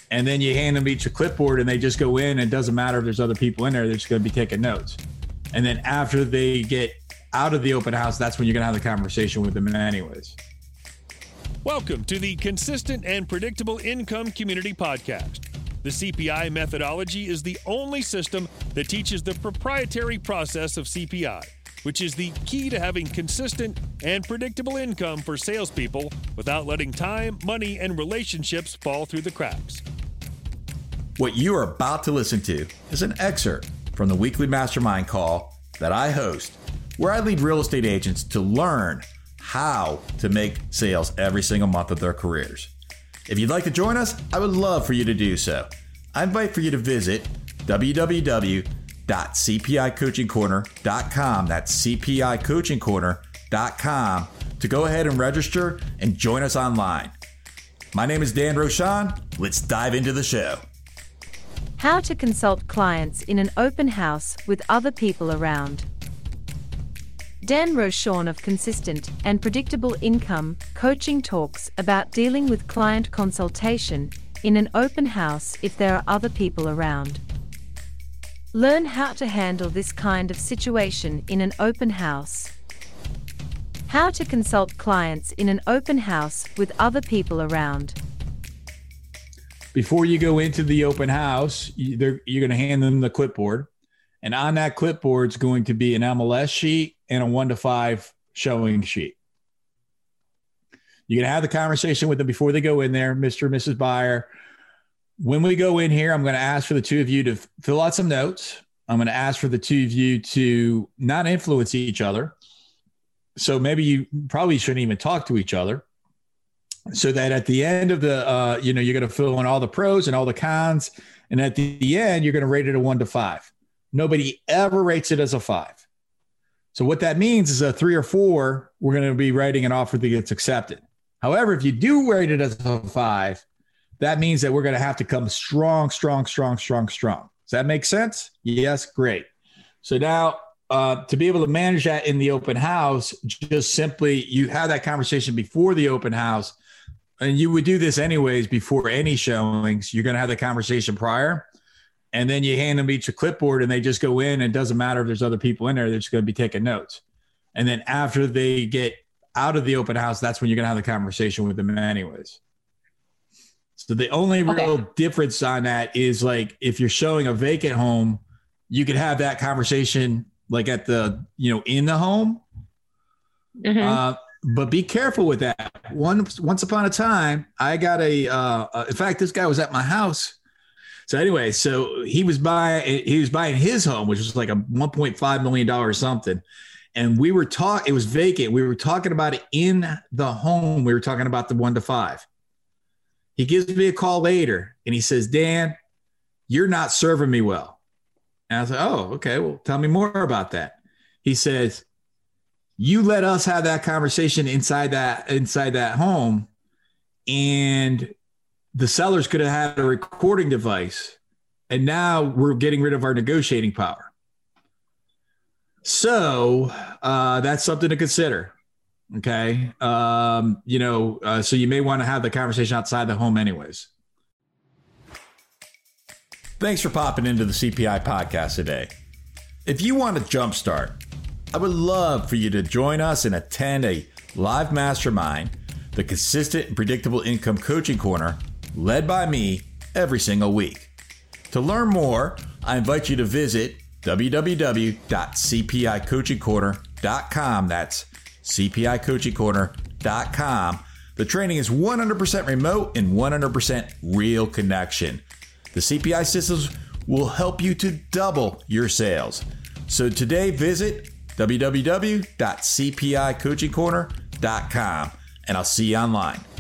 And then you hand them each a clipboard and they just go in, and it doesn't matter if there's other people in there, they're just going to be taking notes. And then after they get out of the open house, that's when you're going to have the conversation with them anyways. Welcome to the Consistent and Predictable Income Community Podcast. The CPI methodology is the only system that teaches the proprietary process of CPI, which is the key to having consistent and predictable income for salespeople without letting time, money, and relationships fall through the cracks. What you are about to listen to is an excerpt from the weekly mastermind call that I host, where I lead real estate agents to learn how to make sales every single month of their careers. If you'd like to join us, I would love for you to do so. I invite for you to visit www.cpicoachingcorner.com. That's cpicoachingcorner.com to go ahead and register and join us online. My name is Dan Rochon. Let's dive into the show. How to consult clients in an open house with other people around. Dan Rochon of Consistent and Predictable Income Coaching talks about dealing with client consultation in an open house if there are other people around. Learn how to handle this kind of situation in an open house. How to consult clients in an open house with other people around. Before you go into the open house, you're going to hand them the clipboard. And on that clipboard is going to be an MLS sheet and a 1 to 5 showing sheet. You're going to have the conversation with them before they go in there, Mr. and Mrs. Buyer. When we go in here, I'm going to ask for the two of you to fill out some notes. I'm going to ask for the two of you to not influence each other. So maybe you probably shouldn't even talk to each other. So that at the end of the, you're going to fill in all the pros and all the cons. And at the end, you're going to rate it a 1 to 5. Nobody ever rates it as a 5. So what that means is a 3 or 4, we're going to be writing an offer that gets accepted. However, if you do rate it as a 5, that means that we're going to have to come strong. Does that make sense? Yes. Great. So now to be able to manage that in the open house, just simply you have that conversation before the open house. And you would do this anyways before any showings. You're going to have the conversation prior, and then you hand them each a clipboard and they just go in, and it doesn't matter if there's other people in there, they're just going to be taking notes. And then after they get out of the open house, that's when you're going to have the conversation with them anyways. So the only real difference on that is, like, if you're showing a vacant home, you could have that conversation like at the, in the home. Mm-hmm. But be careful with that. Once upon a time, I got in fact, this guy was at my house. So anyway, so he was buying his home, which was like a $1.5 million or something. And it was vacant. We were talking about it in the home. We were talking about the 1 to 5. He gives me a call later and he says, Dan, you're not serving me well. And I was like, oh, okay. Well, tell me more about that. He says, you let us have that conversation inside that home, and the sellers could have had a recording device, and now we're getting rid of our negotiating power. So that's something to consider. Okay. So you may want to have the conversation outside the home anyways. Thanks for popping into the CPI podcast today. If you want to jumpstart, I would love for you to join us and attend a live mastermind, the Consistent and Predictable Income Coaching Corner, led by me every single week. To learn more, I invite you to visit www.cpicoachingcorner.com. That's cpicoachingcorner.com. The training is 100% remote and 100% real connection. The CPI systems will help you to double your sales. So today, visit www.cpicoachingcorner.com, and I'll see you online.